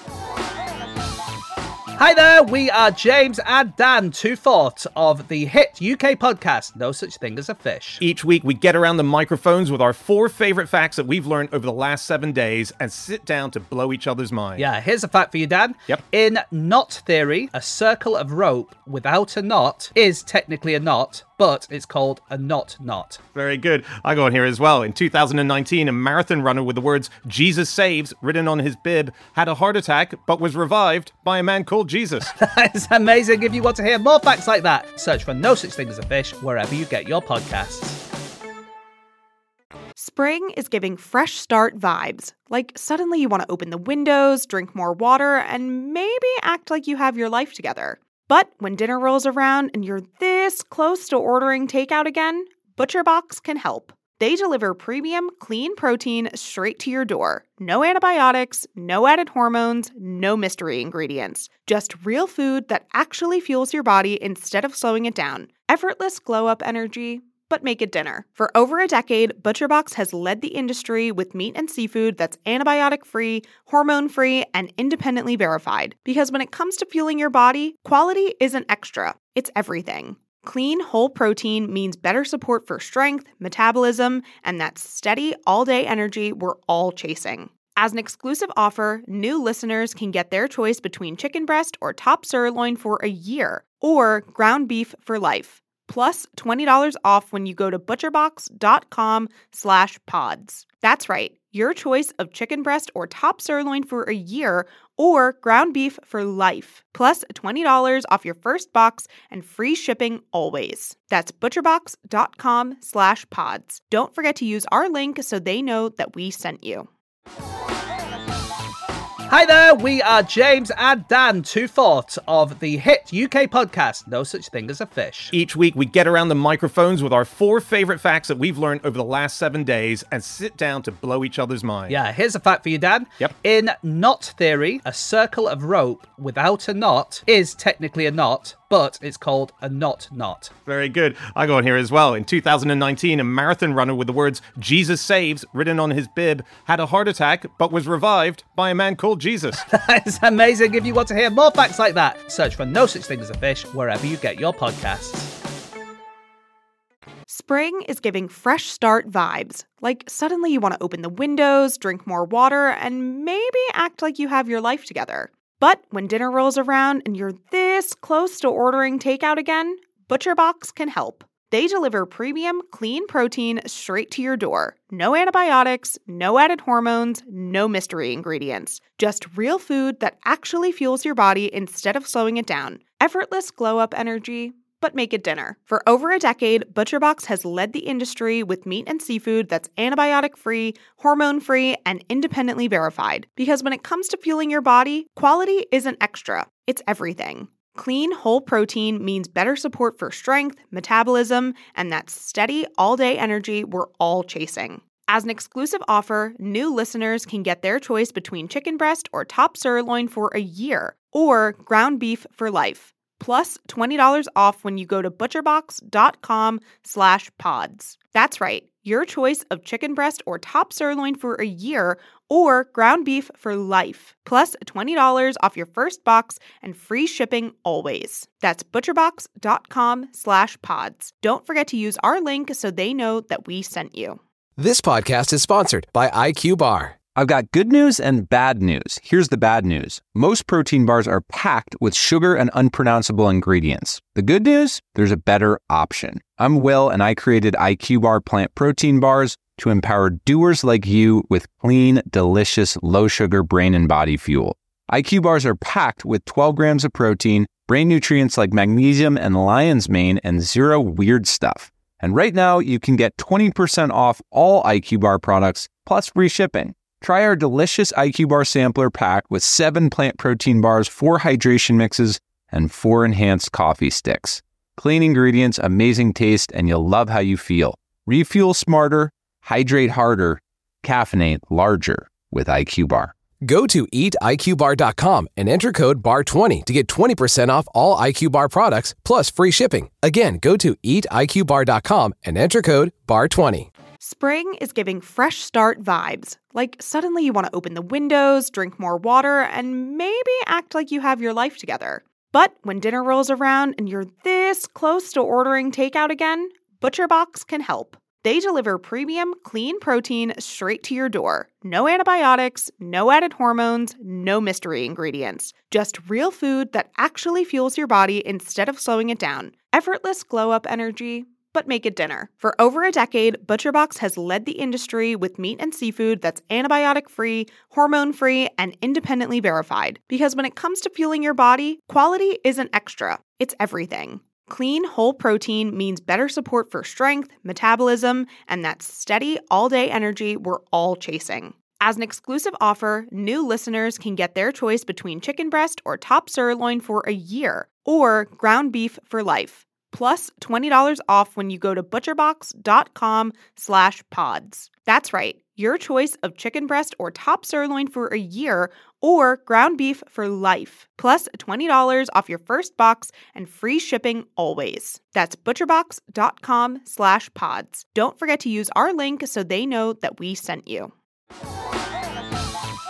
S1: Hi there, we are James and Dan, two-fourths of the hit U K podcast, No Such Thing as a Fish.
S2: Each week, we get around the microphones with our four favorite facts that we've learned over the last seven days and sit down to blow each other's mind.
S1: Yeah, here's a fact for you, Dan.
S2: Yep.
S1: In knot theory, a circle of rope without a knot is technically a knot, but it's called a knot knot.
S2: Very good. I go on here as well. In two thousand nineteen, a marathon runner with the words Jesus Saves written on his bib had a heart attack but was revived by a man called Jesus.
S1: That's amazing. If you want to hear more facts like that, search for No Such Thing as a Fish wherever you get your podcasts.
S3: Spring is giving fresh start vibes. Like suddenly you want to open the windows, drink more water, and maybe act like you have your life together. But when dinner rolls around and you're this close to ordering takeout again, ButcherBox can help. They deliver premium, clean protein straight to your door. No antibiotics, no added hormones, no mystery ingredients. Just real food that actually fuels your body instead of slowing it down. Effortless glow-up energy, but make it dinner. For over a decade, ButcherBox has led the industry with meat and seafood that's antibiotic-free, hormone-free, and independently verified. Because when it comes to fueling your body, quality isn't extra, it's everything. Clean, whole protein means better support for strength, metabolism, and that steady, all-day energy we're all chasing. As As an exclusive offer, new listeners can get their choice between chicken breast or top sirloin for a year, or ground beef for life, plus twenty dollars off when you go to butcherbox.com slash pods. That's right, your choice of chicken breast or top sirloin for a year, or ground beef for life, plus twenty dollars off your first box and free shipping always. That's butcherbox.com slash pods. Don't forget to use our link so they know that we sent you.
S1: Hi there, we are James and Dan, two-fourths of the hit U K podcast, No Such Thing as a Fish.
S2: Each week, we get around the microphones with our four favorite facts that we've learned over the last seven days and sit down to blow each other's mind.
S1: Yeah, here's a fact for you, Dan.
S2: Yep.
S1: In knot theory, a circle of rope without a knot is technically a knot, but it's called a knot knot.
S2: Very good. I go on here as well. In two thousand nineteen, a marathon runner with the words Jesus Saves written on his bib had a heart attack but was revived by a man called Jesus.
S1: That is amazing. If you want to hear more facts like that, search for No Such Thing as a Fish wherever you get your podcasts.
S3: Spring is giving fresh start vibes. Like suddenly you want to open the windows, drink more water, and maybe act like you have your life together. But when dinner rolls around and you're this close to ordering takeout again, ButcherBox can help. They deliver premium, clean protein straight to your door. No antibiotics, no added hormones, no mystery ingredients. Just real food that actually fuels your body instead of slowing it down. Effortless glow-up energy, but make it dinner. For over a decade, ButcherBox has led the industry with meat and seafood that's antibiotic-free, hormone-free, and independently verified. Because when it comes to fueling your body, quality isn't extra, it's everything. Clean, whole protein means better support for strength, metabolism, and that steady, all-day energy we're all chasing. As an exclusive offer, new listeners can get their choice between chicken breast or top sirloin for a year, or ground beef for life, plus twenty dollars off when you go to butcherbox.com slash pods. That's right, your choice of chicken breast or top sirloin for a year, or ground beef for life, plus twenty dollars off your first box and free shipping always. That's butcherbox.com slash pods. Don't forget to use our link so they know that we sent you.
S10: This podcast is sponsored by I Q Bar. I've got good news and bad news. Here's the bad news. Most protein bars are packed with sugar and unpronounceable ingredients. The good news? There's a better option. I'm Will, and I created I Q Bar plant protein bars to empower doers like you with clean, delicious, low-sugar brain and body fuel. I Q Bars are packed with twelve grams of protein, brain nutrients like magnesium and lion's mane, and zero weird stuff. And right now, you can get twenty percent off all I Q Bar products, plus free shipping. Try our delicious I Q Bar sampler pack with seven plant protein bars, four hydration mixes, and four enhanced coffee sticks. Clean ingredients, amazing taste, and you'll love how you feel. Refuel smarter, hydrate harder, caffeinate larger with I Q Bar. Go to eat I Q bar dot com and enter code B A R twenty to get twenty percent off all I Q Bar products plus free shipping. Again, go to eat I Q bar dot com and enter code B A R twenty.
S3: Spring is giving fresh start vibes. Like suddenly you want to open the windows, drink more water, and maybe act like you have your life together. But when dinner rolls around and you're this close to ordering takeout again, ButcherBox can help. They deliver premium, clean protein straight to your door. No antibiotics, no added hormones, no mystery ingredients. Just real food that actually fuels your body instead of slowing it down. Effortless glow-up energy, but make it dinner. For over a decade, ButcherBox has led the industry with meat and seafood that's antibiotic-free, hormone-free, and independently verified. Because when it comes to fueling your body, quality isn't extra, it's everything. Clean, whole protein means better support for strength, metabolism, and that steady, all-day energy we're all chasing. As an exclusive offer, new listeners can get their choice between chicken breast or top sirloin for a year, or ground beef for life, plus twenty dollars off when you go to butcherbox.com slash pods. That's right, your choice of chicken breast or top sirloin for a year, or ground beef for life, plus twenty dollars off your first box and free shipping always. That's butcherbox.com slash pods. Don't forget to use our link so they know that we sent you.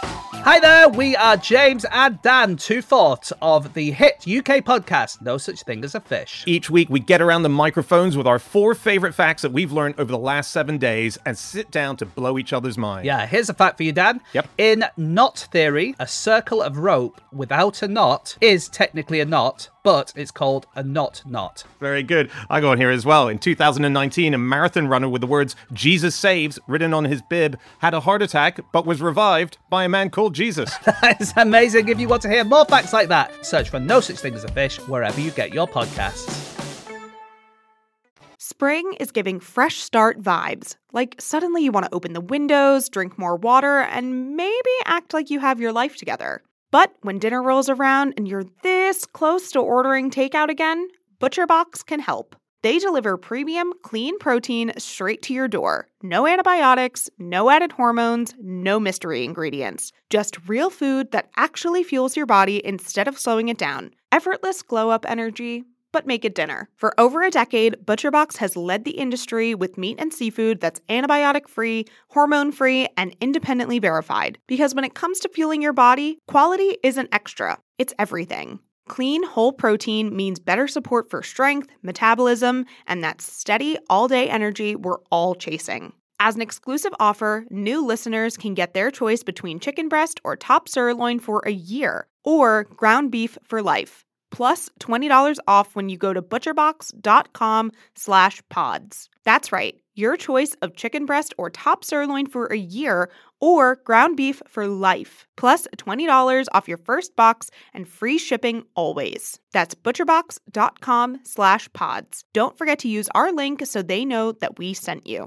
S1: Hi there, we are James and Dan, two-fourths of the hit U K podcast, No Such Thing as a Fish.
S2: Each week, we get around the microphones with our four favorite facts that we've learned over the last seven days and sit down to blow each other's mind.
S1: Yeah, here's a fact for you, Dan.
S2: Yep.
S1: In knot theory, a circle of rope without a knot is technically a knot, but it's called a knot knot.
S2: Very good. I go on here as well. In two thousand nineteen, a marathon runner with the words Jesus Saves written on his bib had a heart attack but was revived by a man called Jesus.
S1: That is amazing. If you want to hear more facts like that, search for No Such Thing as a Fish wherever you get your podcasts.
S3: Spring is giving fresh start vibes. Like suddenly you want to open the windows, drink more water, and maybe act like you have your life together. But when dinner rolls around and you're this close to ordering takeout again, ButcherBox can help. They deliver premium, clean protein straight to your door. No antibiotics, no added hormones, no mystery ingredients. Just real food that actually fuels your body instead of slowing it down. Effortless glow-up energy, but make it dinner. For over a decade, ButcherBox has led the industry with meat and seafood that's antibiotic-free, hormone-free, and independently verified. Because when it comes to fueling your body, quality isn't extra, it's everything. Clean, whole protein means better support for strength, metabolism, and that steady, all-day energy we're all chasing. As an exclusive offer, new listeners can get their choice between chicken breast or top sirloin for a year, or ground beef for life. Plus twenty dollars off when you go to butcherbox.com slash pods. That's right, your choice of chicken breast or top sirloin for a year or ground beef for life. Plus twenty dollars off your first box and free shipping always. That's butcherbox.com slash pods. Don't forget to use our link so they know that we sent you.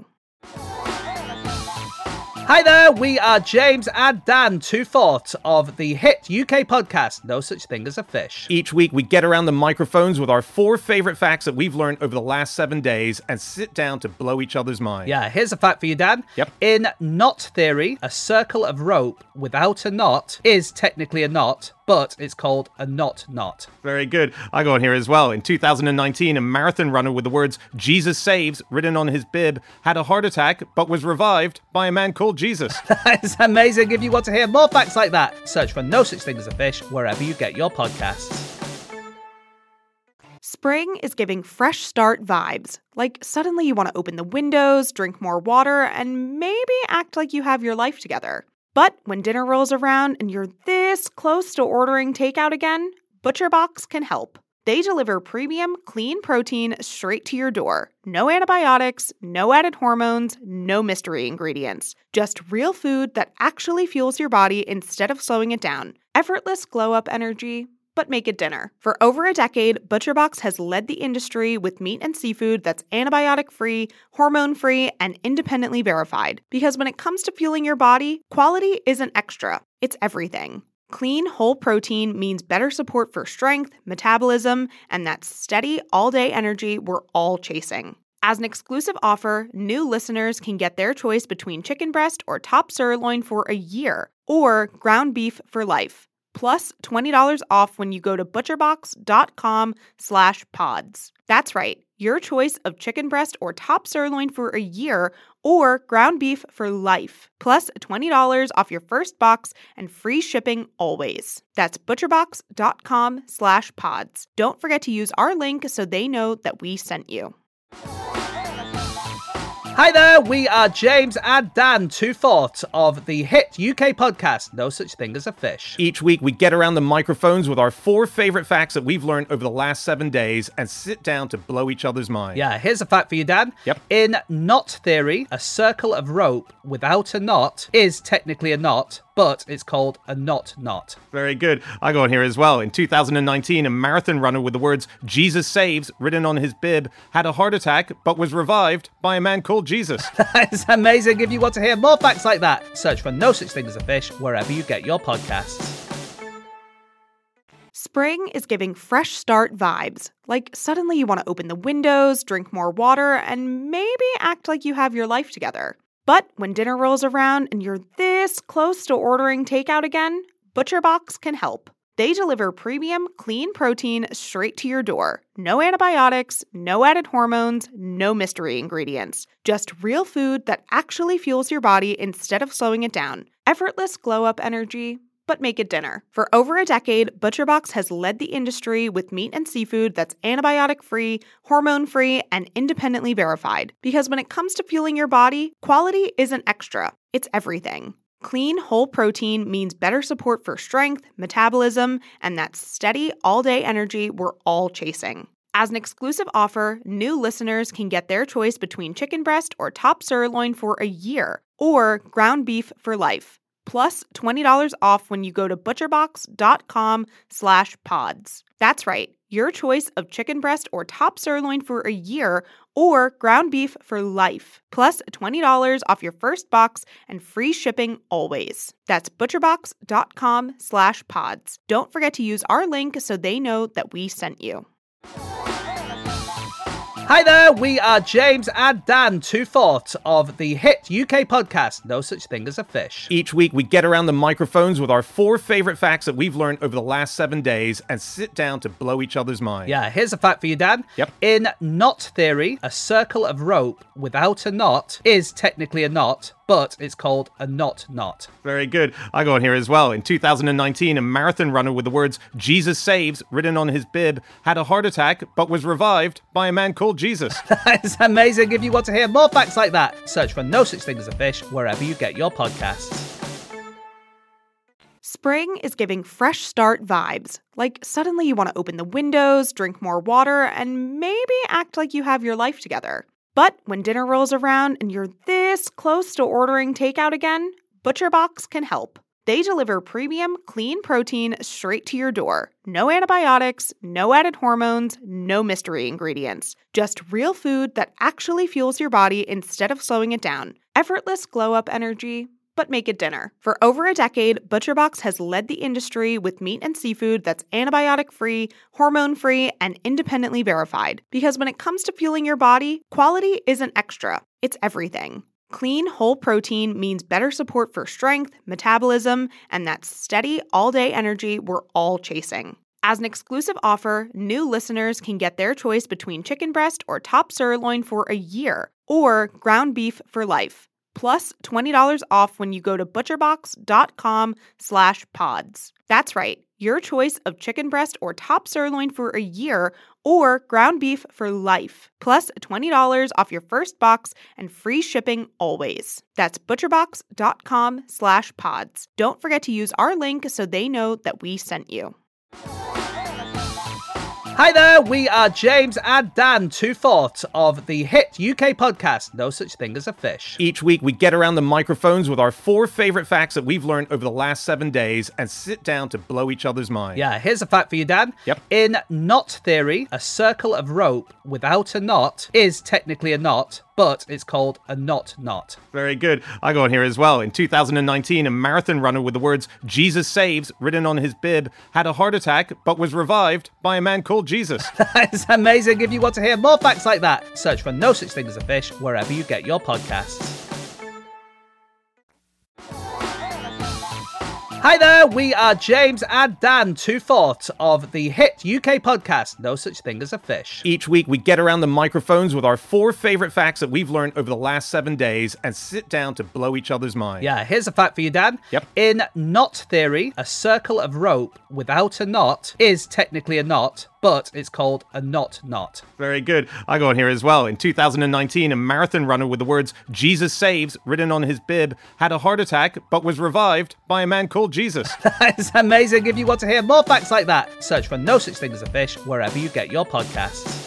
S1: Hi there, we are James and Dan, two-fourths of the hit U K podcast, No Such Thing as a Fish.
S2: Each week, we get around the microphones with our four favorite facts that we've learned over the last seven days and sit down to blow each other's mind.
S1: Yeah, here's a fact for you, Dan.
S2: Yep.
S1: In knot theory, a circle of rope without a knot is technically a knot, but it's called a knot knot.
S2: Very good. I go on here as well. In two thousand nineteen, a marathon runner with the words Jesus Saves written on his bib had a heart attack but was revived by a man called Jesus.
S1: That is amazing. If you want to hear more facts like that, search for No Such Thing as a Fish wherever you get your podcasts.
S3: Spring is giving fresh start vibes. Like suddenly you want to open the windows, drink more water, and maybe act like you have your life together. But when dinner rolls around and you're this close to ordering takeout again, ButcherBox can help. They deliver premium, clean protein straight to your door. No antibiotics, no added hormones, no mystery ingredients. Just real food that actually fuels your body instead of slowing it down. Effortless glow-up energy, but make it dinner. For over a decade, ButcherBox has led the industry with meat and seafood that's antibiotic-free, hormone-free, and independently verified. Because when it comes to fueling your body, quality isn't extra, it's everything. Clean, whole protein means better support for strength, metabolism, and that steady, all-day energy we're all chasing. As an exclusive offer, new listeners can get their choice between chicken breast or top sirloin for a year, or ground beef for life. Plus twenty dollars off when you go to butcherbox.com slash pods. That's right, your choice of chicken breast or top sirloin for a year or ground beef for life. Plus twenty dollars off your first box and free shipping always. That's butcherbox.com slash pods. Don't forget to use our link so they know that we sent you.
S1: Hi there, we are James and Dan, two-fourths of the hit U K podcast, No Such Thing as a Fish.
S2: Each week, we get around the microphones with our four favorite facts that we've learned over the last seven days and sit down to blow each other's mind.
S1: Yeah, here's a fact for you, Dan.
S2: Yep.
S1: In knot theory, a circle of rope without a knot is technically a knot, but it's called a knot knot.
S2: Very good. I go on here as well. In two thousand nineteen, a marathon runner with the words Jesus Saves written on his bib had a heart attack but was revived by a man called Jesus.
S1: That is amazing. If you want to hear more facts like that, search for No Such Thing as a Fish wherever you get your podcasts.
S3: Spring is giving fresh start vibes. Like suddenly you want to open the windows, drink more water, and maybe act like you have your life together. But when dinner rolls around and you're this close to ordering takeout again, ButcherBox can help. They deliver premium, clean protein straight to your door. No antibiotics, no added hormones, no mystery ingredients. Just real food that actually fuels your body instead of slowing it down. Effortless glow-up energy, but make it dinner. For over a decade, ButcherBox has led the industry with meat and seafood that's antibiotic-free, hormone-free, and independently verified. Because when it comes to fueling your body, quality isn't extra, it's everything. Clean, whole protein means better support for strength, metabolism, and that steady, all-day energy we're all chasing. As an exclusive offer, new listeners can get their choice between chicken breast or top sirloin for a year, or ground beef for life. Plus twenty dollars off when you go to butcherbox.com slash pods. That's right, your choice of chicken breast or top sirloin for a year or ground beef for life. Plus twenty dollars off your first box and free shipping always. That's butcherbox.com slash pods. Don't forget to use our link so they know that we sent you.
S1: Hi there, we are James and Dan, two fourths of the hit U K podcast, No Such Thing as a Fish.
S2: Each week, we get around the microphones with our four favorite facts that we've learned over the last seven days and sit down to blow each other's mind.
S1: Yeah, here's a fact for you, Dan.
S2: Yep.
S1: In knot theory, a circle of rope without a knot is technically a knot, but it's called a knot knot.
S2: Very good. I go on here as well. In two thousand nineteen, a marathon runner with the words Jesus Saves written on his bib had a heart attack but was revived by a man called Jesus.
S1: That is amazing. If you want to hear more facts like that, search for No Such Thing as a Fish wherever you get your podcasts.
S3: Spring is giving fresh start vibes. Like suddenly you want to open the windows, drink more water, and maybe act like you have your life together. But when dinner rolls around and you're this close to ordering takeout again, ButcherBox can help. They deliver premium, clean protein straight to your door. No antibiotics, no added hormones, no mystery ingredients. Just real food that actually fuels your body instead of slowing it down. Effortless glow-up energy, but make it dinner. For over a decade, ButcherBox has led the industry with meat and seafood that's antibiotic-free, hormone-free, and independently verified. Because when it comes to fueling your body, quality isn't extra, it's everything. Clean, whole protein means better support for strength, metabolism, and that steady, all-day energy we're all chasing. As an exclusive offer, new listeners can get their choice between chicken breast or top sirloin for a year, or ground beef for life. Plus twenty dollars off when you go to butcherbox.com slash pods. That's right, your choice of chicken breast or top sirloin for a year or ground beef for life. Plus twenty dollars off your first box and free shipping always. That's butcherbox.com slash pods. Don't forget to use our link so they know that we sent you.
S1: Hi there, we are James and Dan, two fourths of the hit U K podcast, No Such Thing as a Fish.
S2: Each week, we get around the microphones with our four favorite facts that we've learned over the last seven days and sit down to blow each other's mind.
S1: Yeah, here's a fact for you, Dan.
S2: Yep.
S1: In knot theory, a circle of rope without a knot is technically a knot, but it's called a knot knot.
S2: Very good. I go on here as well. In two thousand nineteen, a marathon runner with the words Jesus Saves written on his bib had a heart attack but was revived by a man called Jesus.
S1: That is amazing. If you want to hear more facts like that, search for No Such Thing as a Fish wherever you get your podcasts. Hi there, we are James and Dan, two fourths of the hit U K podcast, No Such Thing as a Fish.
S2: Each week, we get around the microphones with our four favorite facts that we've learned over the last seven days and sit down to blow each other's mind.
S1: Yeah, here's a fact for you, Dan.
S2: Yep.
S1: In knot theory, a circle of rope without a knot is technically a knot, but it's called a knot knot.
S2: Very good. I go on here as well. In two thousand nineteen, a marathon runner with the words Jesus Saves written on his bib had a heart attack but was revived by a man called Jesus.
S1: That is amazing. If you want to hear more facts like that, search for No Such Thing as a Fish wherever you get your podcasts.